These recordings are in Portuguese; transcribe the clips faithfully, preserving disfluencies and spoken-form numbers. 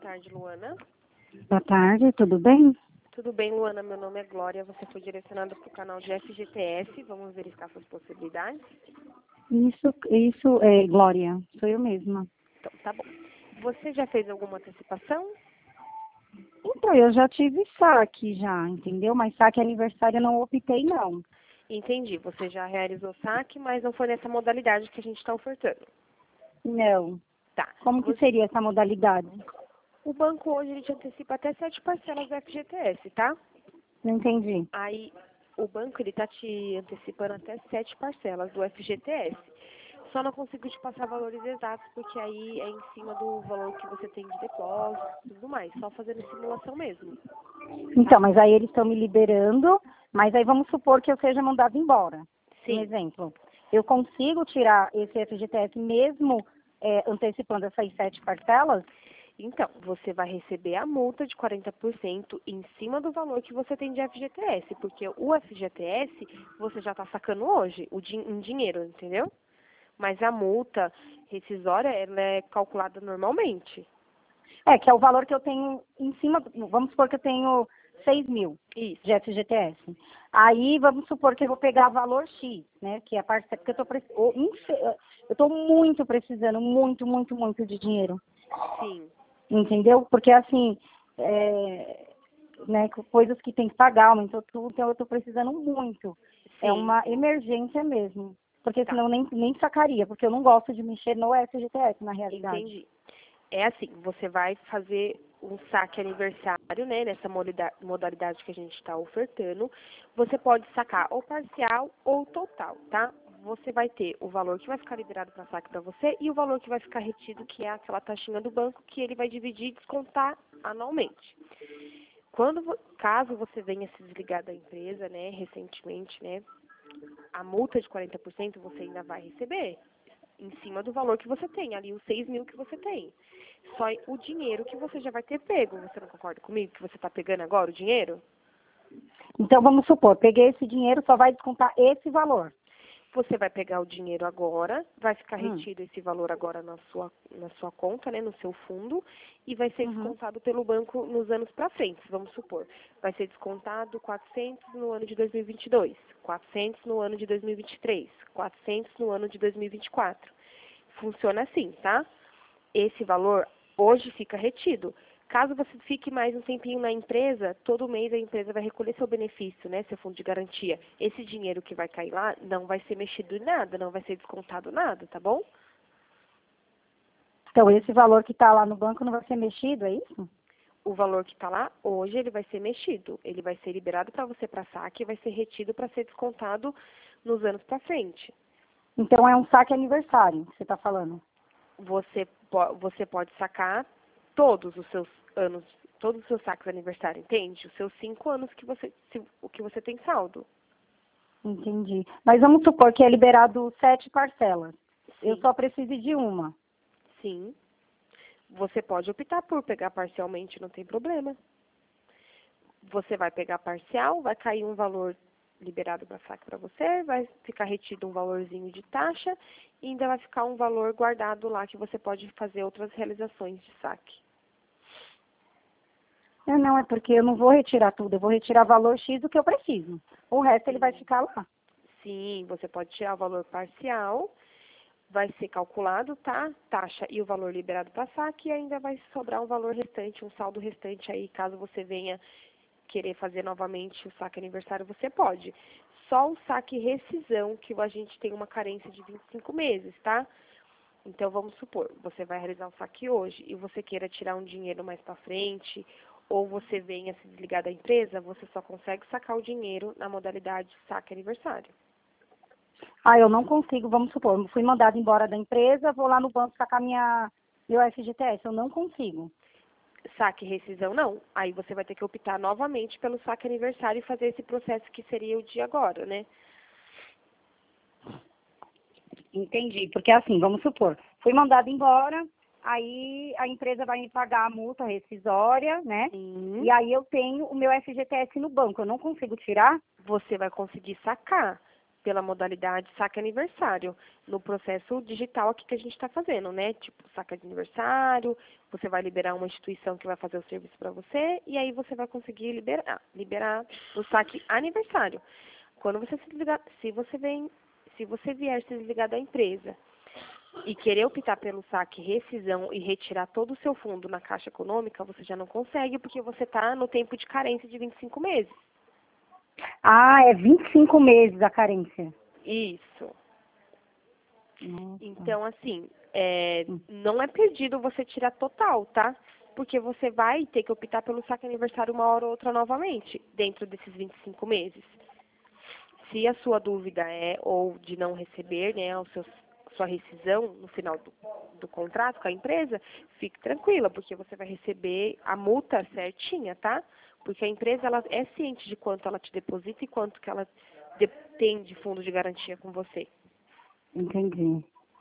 tarde, Luana. Boa tarde, tudo bem? Tudo bem, Luana? Meu nome é Glória. Você foi direcionada para o canal de F G T S. Vamos verificar suas possibilidades? Isso, isso é Glória, sou eu mesma. Então, tá bom. Você já fez alguma antecipação? Então, eu já tive saque já, entendeu? Mas saque aniversário eu não optei, não. Entendi. Você já realizou saque, mas não foi nessa modalidade que a gente está ofertando. Não. Tá. Como que Você- seria essa modalidade? O banco hoje ele te antecipa até sete parcelas do F G T S, tá? Não entendi. Aí, o banco ele tá te antecipando até sete parcelas do F G T S. Só não consigo te passar valores exatos, porque aí é em cima do valor que você tem de depósito e tudo mais. Só fazendo simulação mesmo. Então, mas aí eles estão me liberando, mas aí vamos supor que eu seja mandada embora. Um Sim. exemplo. Eu consigo tirar esse F G T S mesmo é, antecipando essas sete parcelas? Então, você vai receber a multa de quarenta por cento em cima do valor que você tem de F G T S, porque o F G T S você já está sacando hoje, o din em dinheiro, entendeu? Mas a multa rescisória, ela é calculada normalmente. É, que é o valor que eu tenho em cima, do- vamos supor que eu tenho seis mil Isso. de F G T S. Aí vamos supor que eu vou pegar valor X, né? Que é a parcela, porque eu tô, preci- eu infe- eu tô muito precisando, muito, muito, muito de dinheiro. Sim. Entendeu? Porque assim, é, né, co- coisas que tem que pagar, aumentou tudo, então eu tô precisando muito. É Sim. uma emergência mesmo. Porque Tá. senão eu nem, nem sacaria, porque eu não gosto de mexer no F G T S na realidade. Entendi. É assim, você vai fazer um saque aniversário, né, nessa modalida- modalidade que a gente está ofertando. Você pode sacar ou parcial ou total, tá? Você vai ter o valor que vai ficar liberado para saque para você e o valor que vai ficar retido, que é aquela taxinha do banco que ele vai dividir e descontar anualmente. Quando, vo- caso você venha se desligar da empresa, né, recentemente, né, a multa de quarenta por cento você ainda vai receber em cima do valor que você tem, ali os seis mil que você tem. Só o dinheiro que você já vai ter pego. Você não concorda comigo que você está pegando agora o dinheiro? Então vamos supor, peguei esse dinheiro, só vai descontar esse valor. Você vai pegar o dinheiro agora, vai ficar Hum. retido esse valor agora na sua, na sua conta, né, no seu fundo, e vai ser Uhum. descontado pelo banco nos anos para frente, vamos supor. Vai ser descontado quatrocentos no ano de dois mil e vinte e dois, quatrocentos no ano de dois mil e vinte e três, quatrocentos no ano de dois mil e vinte e quatro. Funciona assim, tá? Esse valor hoje fica retido. Caso você fique mais um tempinho na empresa, todo mês a empresa vai recolher seu benefício, né, seu fundo de garantia. Esse dinheiro que vai cair lá não vai ser mexido em nada, não vai ser descontado nada, tá bom? Então esse valor que está lá no banco não vai ser mexido, é isso? O valor que está lá, hoje ele vai ser mexido. Ele vai ser liberado para você para saque e vai ser retido para ser descontado nos anos para frente. Então é um saque aniversário que você está falando. Você, po- você pode sacar todos os seus anos, todos os seus saques de aniversário, entende? Os seus cinco anos que você, se- o que você tem saldo. Entendi. Mas vamos supor que é liberado sete parcelas. Eu Sim. só preciso de uma. Sim. Você pode optar por pegar parcialmente, não tem problema. Você vai pegar parcial, vai cair um valor liberado para saque para você, vai ficar retido um valorzinho de taxa e ainda vai ficar um valor guardado lá que você pode fazer outras realizações de saque. Não, não, é porque eu não vou retirar tudo, eu vou retirar valor X do que eu preciso. O resto ele vai Sim. ficar lá. Sim, você pode tirar o valor parcial, vai ser calculado, tá? Taxa e o valor liberado para saque e ainda vai sobrar um valor restante, um saldo restante aí, caso você venha querer fazer novamente o saque aniversário, você pode. Só o saque rescisão, que a gente tem uma carência de vinte e cinco meses, tá? Então, vamos supor, você vai realizar um saque hoje e você queira tirar um dinheiro mais para frente, ou você venha se desligar da empresa, você só consegue sacar o dinheiro na modalidade saque aniversário. Ah, eu não consigo, vamos supor, eu fui mandada embora da empresa, vou lá no banco sacar minha, meu F G T S, eu não consigo. Saque rescisão, não. Aí você vai ter que optar novamente pelo saque aniversário e fazer esse processo que seria o de agora, né? Entendi, porque assim, vamos supor, fui mandada embora, aí a empresa vai me pagar a multa rescisória, né? Sim. E aí eu tenho o meu F G T S no banco, eu não consigo tirar? Você vai conseguir sacar. pela modalidade saque aniversário, no processo digital aqui que a gente está fazendo, né? Tipo, saque de aniversário, você vai liberar uma instituição que vai fazer o serviço para você, e aí você vai conseguir liberar, liberar o saque aniversário. Quando você se desligar, se você vem, se você vier se desligar da empresa e querer optar pelo saque rescisão e retirar todo o seu fundo na Caixa Econômica, você já não consegue, porque você está no tempo de carência de vinte e cinco meses. Ah, é vinte e cinco meses a carência. Isso. Nossa. Então, assim, é, Hum. não é perdido você tirar total, tá? Porque você vai ter que optar pelo saque aniversário uma hora ou outra novamente, dentro desses vinte e cinco meses. Se a sua dúvida é ou de não receber, né, o seu, sua rescisão no final do, do contrato com a empresa, fique tranquila, porque você vai receber a multa certinha, tá? Porque a empresa ela é ciente de quanto ela te deposita e quanto que ela de, tem de fundo de garantia com você. Entendi.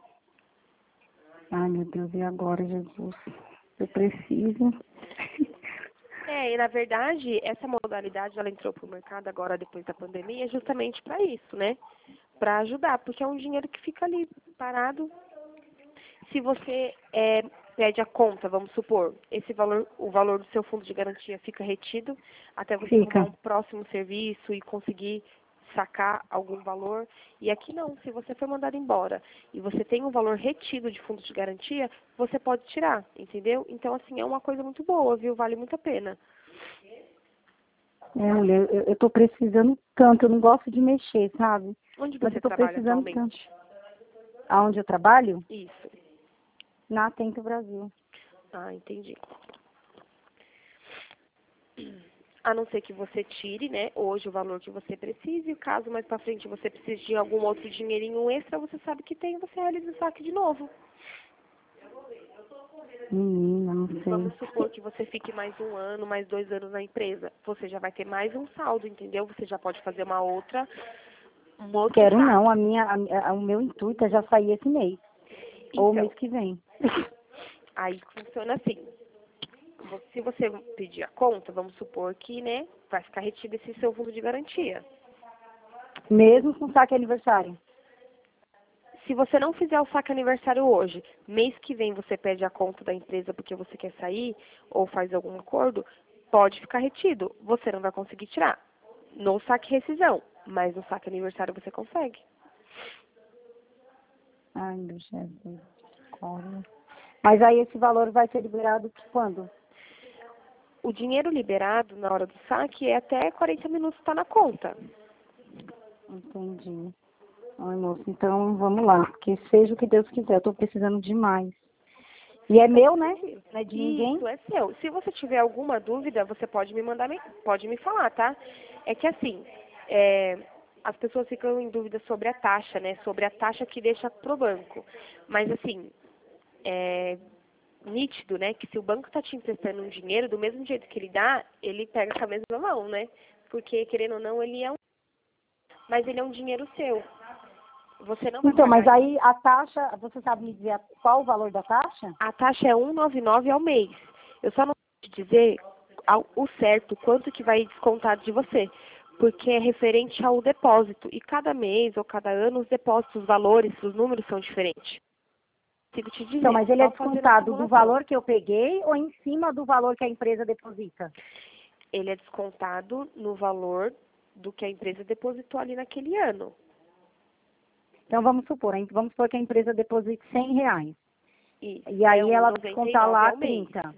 Ai, meu Deus, e agora, Jesus? Eu preciso. É, e na verdade, essa modalidade ela entrou para o mercado agora depois da pandemia justamente para isso, né? Para ajudar, porque é um dinheiro que fica ali parado. Se você é, pede a conta, vamos supor, esse valor, o valor do seu fundo de garantia fica retido até você Fica. arrumar um próximo serviço e conseguir sacar algum valor. E aqui não, se você for mandado embora e você tem um valor retido de fundo de garantia, você pode tirar, entendeu? Então, assim, é uma coisa muito boa, viu? Vale muito a pena. É, mulher, eu, eu tô precisando tanto, eu não gosto de mexer, sabe? Onde Mas você eu tô trabalha precisando tanto. atualmente? Aonde eu trabalho? Isso. Na Atento Brasil. Ah, entendi. A não ser que você tire, né, hoje o valor que você precise, e caso mais para frente você precise de algum outro dinheirinho extra, você sabe que tem, você realiza o saque de novo. Menina, não Vamos sei. supor que você fique mais um ano, mais dois anos na empresa. Você já vai ter mais um saldo, entendeu? Você já pode fazer uma outra, um outro Quero saque. não, a minha, a, a- o meu intuito é já sair esse mês. Ou mês Então, que vem. aí funciona assim. Se você pedir a conta, vamos supor que, né, vai ficar retido esse seu fundo de garantia. Mesmo com saque aniversário. Se você não fizer o saque aniversário hoje, mês que vem você pede a conta da empresa porque você quer sair ou faz algum acordo, pode ficar retido. Você não vai conseguir tirar no saque rescisão, mas no saque aniversário você consegue. Ai, meu Jesus. Olha. Mas aí esse valor vai ser liberado quando? O dinheiro liberado na hora do saque é até quarenta minutos está na conta. Entendi. Ai, moço, então vamos lá. Que seja o que Deus quiser. Eu tô precisando demais. E é meu, né? Não é de ninguém? Isso é seu. Se você tiver alguma dúvida, você pode me mandar, pode me falar, tá? É que assim, é, as pessoas ficam em dúvida sobre a taxa, né? Sobre a taxa que deixa pro banco. Mas assim, é nítido, né? Que se o banco está te emprestando um dinheiro, do mesmo jeito que ele dá, ele pega com a mesma mão, né? Porque, querendo ou não, ele é um... Mas ele é um dinheiro seu. Você não vai Então, mas pagar... aí a taxa, você sabe me dizer qual o valor da taxa? A taxa é cento e noventa e nove ao mês. Eu só não posso te dizer ao, o certo quanto que vai descontar de você, porque é referente ao depósito. E cada mês ou cada ano os depósitos, os valores, os números são diferentes. Consigo te dizer. Então, mas ele é Só fazendo a descontado do simulação. valor que eu peguei ou em cima do valor que a empresa deposita? Ele é descontado no valor do que a empresa depositou ali naquele ano. Então, vamos supor, hein, vamos supor que a empresa deposite cem reais. E, E é aí um ela noventa e descontar nove lá ao mês. trinta.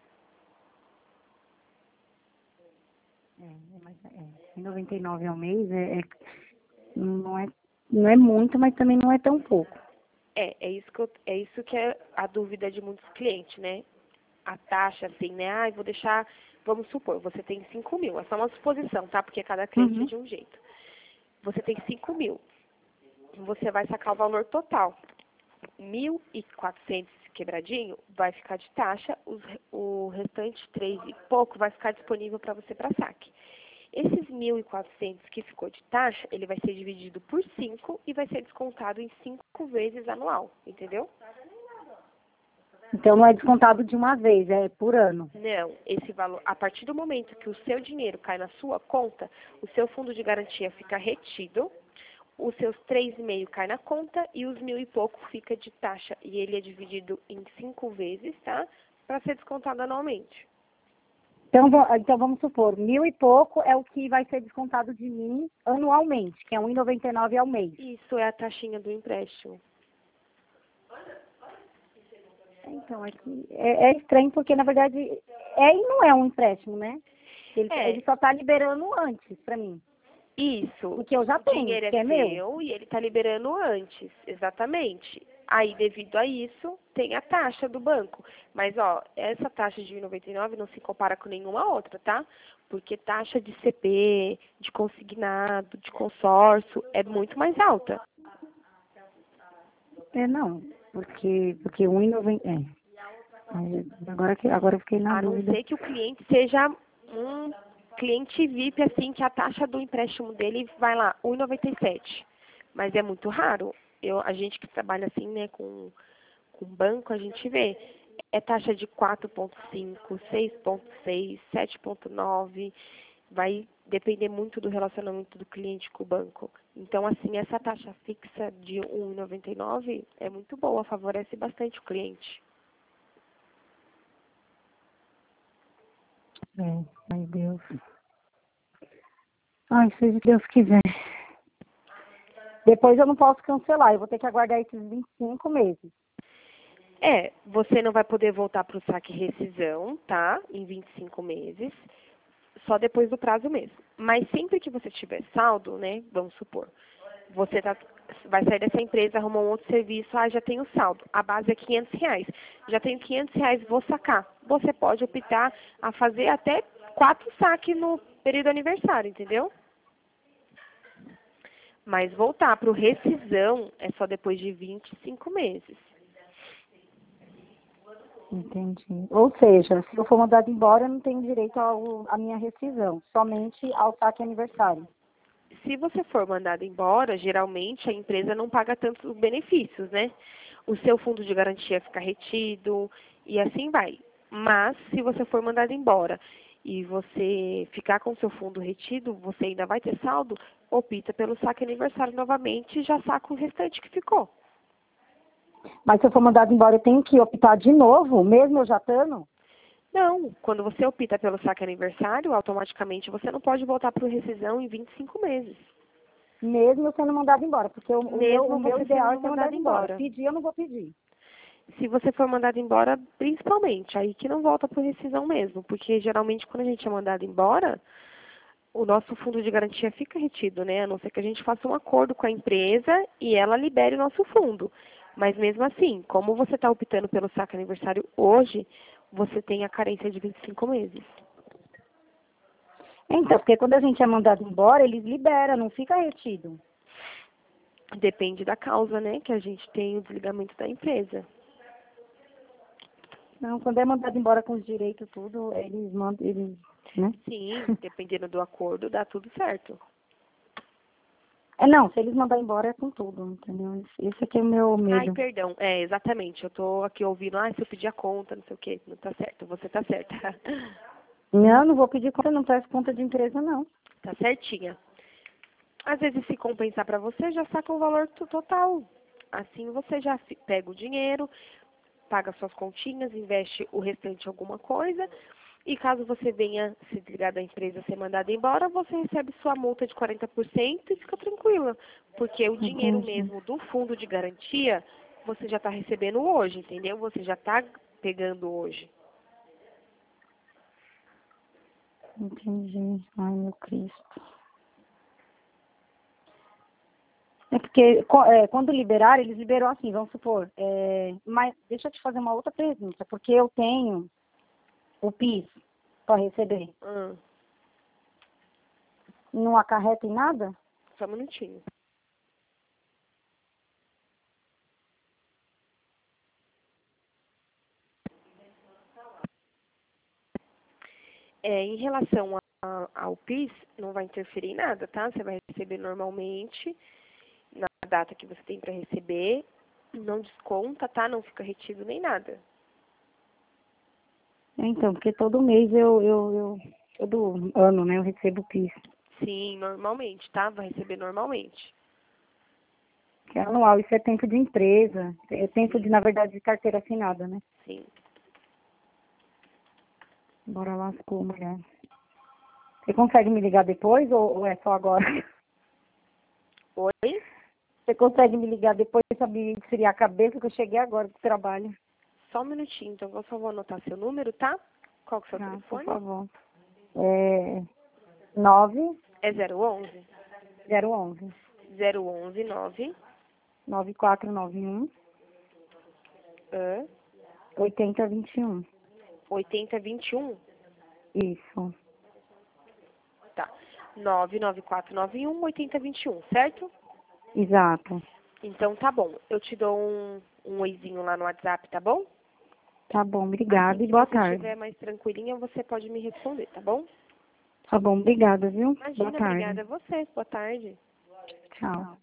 É, mas é, noventa e nove ao mês é, é- não, é, não é muito, mas também não é tão pouco. É, é isso que, eu, é isso que é a dúvida de muitos clientes, né? A taxa, assim, né? Ah, eu vou deixar, vamos supor, você tem cinco mil. É só uma suposição, tá? Porque cada cliente é Uhum. de um jeito. Você tem cinco mil. Você vai sacar o valor total. Mil e quatrocentos quebradinho vai ficar de taxa, os, o restante três e pouco vai ficar disponível para você para saque. Esses mil e quatrocentos que ficou de taxa, ele vai ser dividido por cinco e vai ser descontado em cinco vezes anual, entendeu? Então não é descontado de uma vez, é por ano. Não, esse valor, a partir do momento que o seu dinheiro cai na sua conta, o seu fundo de garantia fica retido, os seus três e meio cai na conta e os mil e pouco fica de taxa. E ele é dividido em cinco vezes, tá? Para ser descontado anualmente. Então, então, vamos supor, mil e pouco é o que vai ser descontado de mim anualmente, que é um real e noventa e nove ao mês. Isso é a taxinha do empréstimo. Então, aqui é, é estranho porque, na verdade, é e não é um empréstimo, né? Ele, É. ele só está liberando antes para mim. Isso. O que eu já O tenho, dinheiro é que é seu meu. e ele está liberando antes, exatamente. Aí, devido a isso, tem a taxa do banco. Mas, ó, essa taxa de um real e noventa e nove não se compara com nenhuma outra, tá? Porque taxa de C P, de consignado, de consórcio é muito mais alta. É, não, porque, porque um real e noventa e nove... É. Aí, Agora, que, agora eu fiquei na A não dúvida. ser que o cliente seja um cliente V I P, assim, que a taxa do empréstimo dele vai lá, um real e noventa e sete. Mas é muito raro. Eu, a gente que trabalha assim, né, com, com banco, a gente vê. É taxa de quatro ponto cinco, seis ponto seis, sete ponto nove. Vai depender muito do relacionamento do cliente com o banco. Então, assim, essa taxa fixa de um real e noventa e nove é muito boa, favorece bastante o cliente. É, ai Deus. Ai, se Deus quiser. Depois eu não posso cancelar, eu vou ter que aguardar esses vinte e cinco meses. É, você não vai poder voltar para o saque rescisão, tá? Em vinte e cinco meses, só depois do prazo mesmo. Mas sempre que você tiver saldo, né, vamos supor, você tá, vai sair dessa empresa, arrumar um outro serviço, ah, já tenho saldo, a base é quinhentos reais, já tenho quinhentos reais, vou sacar. Você pode optar a fazer até quatro saques no período aniversário, entendeu? Mas voltar para o rescisão é só depois de vinte e cinco meses. Entendi. Ou seja, se eu for mandado embora, eu não tenho direito ao, à minha rescisão, somente ao saque aniversário. Se você for mandado embora, geralmente a empresa não paga tantos benefícios, né? O seu fundo de garantia fica retido e assim vai. Mas, se você for mandado embora e você ficar com o seu fundo retido, você ainda vai ter saldo, opta pelo saque aniversário novamente e já saca o restante que ficou. Mas se eu for mandado embora, eu tenho que optar de novo, mesmo eu já estando? Não, quando você opta pelo saque aniversário, automaticamente você não pode voltar para o rescisão em vinte e cinco meses. Mesmo eu sendo mandado embora, porque o, o meu, Mesmo o meu você ideal é sendo ser mandado mandado embora. embora. Pedir, eu não vou pedir. Se você for mandado embora, principalmente, aí que não volta por rescisão mesmo, porque geralmente quando a gente é mandado embora, o nosso fundo de garantia fica retido, né? A não ser que a gente faça um acordo com a empresa e ela libere o nosso fundo. Mas mesmo assim, como você está optando pelo saque aniversário hoje, você tem a carência de vinte e cinco meses. Então, porque quando a gente é mandado embora, eles liberam, não fica retido. Depende da causa, né? Que a gente tem o desligamento da empresa. Não, quando é mandado embora com os direitos tudo, eles mandam, eles, né? Sim, dependendo do acordo, dá tudo certo. É, não, se eles mandar embora é com tudo, entendeu? Esse esse aqui é o meu Ai, medo. perdão. É, exatamente. Eu tô aqui ouvindo, ah, se eu pedir a conta, não sei o quê. Não tá certo. Você tá certa. Não, não vou pedir conta, não peço conta de empresa, não. Tá certinha. Às vezes, se compensar pra você, já saca o valor to- total. Assim, você já fi- pega o dinheiro, paga suas continhas, investe o restante em alguma coisa. E caso você venha se desligar da empresa, ser mandado embora, você recebe sua multa de quarenta por cento e fica tranquila. Porque o dinheiro Entendi. mesmo do fundo de garantia, você já está recebendo hoje, entendeu? Você já está pegando hoje. Entendi. Ai, meu Cristo. É porque co- é, quando liberaram, eles liberou assim, vamos supor. É, mas deixa eu te fazer uma outra pergunta, porque eu tenho o PIS para receber. Hum, Não acarreta em nada? só um minutinho. É, em relação a- ao PIS, não vai interferir em nada, tá? Você vai receber normalmente, na data que você tem para receber. Não desconta, tá? Não fica retido nem nada. É, então, porque todo mês eu, eu, eu todo ano, né, eu recebo o PIS. Sim, normalmente, tá? Vai receber normalmente. Que é anual, isso é tempo de empresa. É tempo de, na verdade, de carteira assinada, né? Sim. Bora lascou, mulher. Você consegue me ligar depois ou, ou é só agora? Oi? Você consegue me ligar depois pra me esfriar a cabeça que eu cheguei agora do trabalho? Só um minutinho, então eu só vou anotar seu número, tá? Qual que é o seu Ah, por telefone? favor. É nove É zero onze? zero onze zero onze nove nove quatro nove um uh, oitenta vinte e um. oitenta vinte e um? Isso. Tá. nove nove quatro nove um oitenta vinte e um, certo? Exato. Então tá bom. Eu te dou um, um oizinho lá no WhatsApp, tá bom? Tá bom, obrigada Assim e que boa você tarde. estiver mais tranquilinha, você pode me responder, tá bom? Tá bom, obrigada, viu? Imagina, Boa tarde. obrigada a você. Boa tarde. Tchau.